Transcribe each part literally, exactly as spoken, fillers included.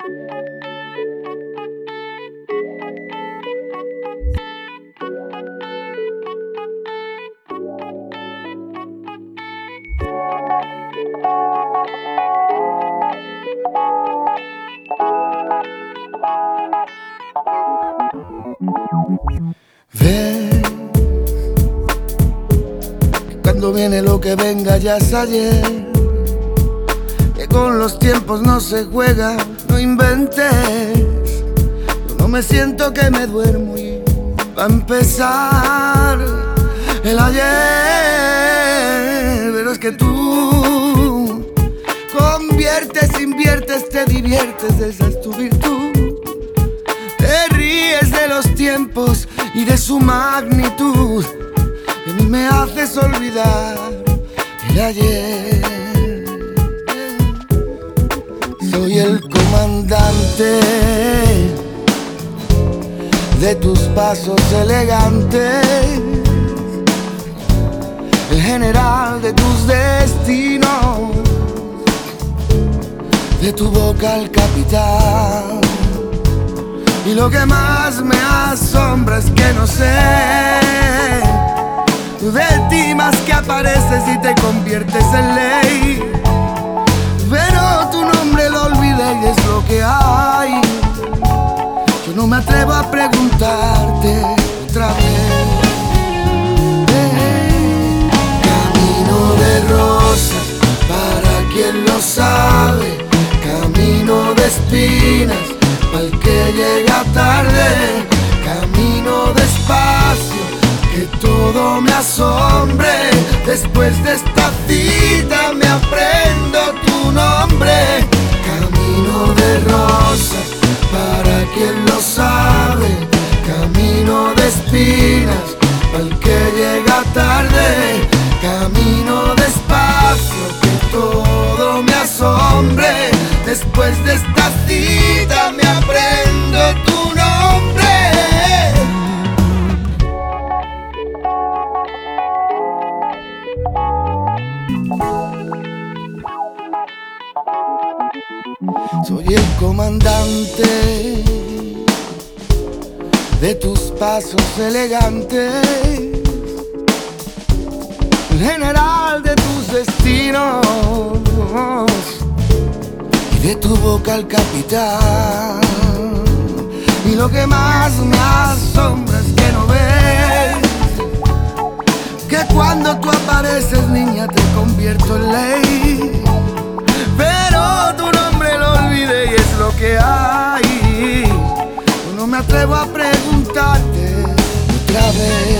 Ven, que cuando viene lo que venga ya es ayer, que con los tiempos no se juega, no inventes. Yo no me siento que me duermo y va a empezar el ayer. Pero es que tú conviertes, inviertes, te diviertes, esa es tu virtud. Te ríes de los tiempos y de su magnitud. De mí me haces olvidar el ayer. Soy el comandante de tus pasos elegantes, el general de tus destinos, de tu boca el capitán. Y lo que más me asombra es que no sé de ti más que apareces y te conviertes en ley. Pero tu nombre lo olvidé y es lo que hay. Yo no me atrevo a preguntarte otra vez. Eh, camino de rosas, para quien lo sabe. Camino de espinas, al que llega tarde. Camino despacio, que todo me asombre. Después de esta cita me aprendo tu nombre. Camino de rosas, para quien lo sabe. Camino de espinas, al que llega tarde. Camino despacio, que todo me asombre. Después de esta cita me aprendo tu nombre. Soy el comandante de tus pasos elegantes, el general de tus destinos, de tu boca el capitán. Y lo que más me asombra es que no ves que cuando tú apareces, niña, te convierto en ley. Pero tu nombre lo olvidé y es lo que hay. Yo no me atrevo a preguntarte otra vez.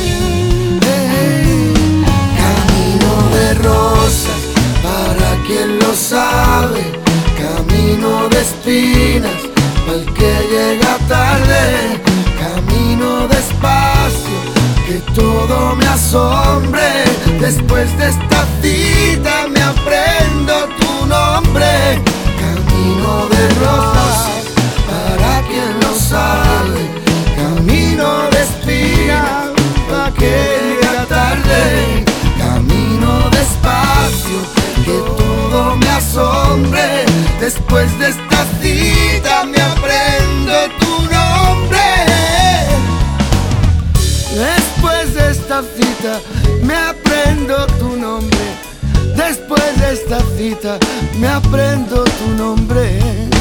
Eh, camino de rosas, para quien lo sabe. Camino de espinas, al que llega tarde. Camino despacio, que todo me asombre. Después de esta cita me aprendo tu nombre. Camino de rosas, para quien lo sabe. Camino de espinas, al que llega tarde. Camino despacio, que todo me asombre. Después de esta cita me aprendo tu nombre. Después de esta cita me aprendo tu nombre. Después de esta cita me aprendo tu nombre.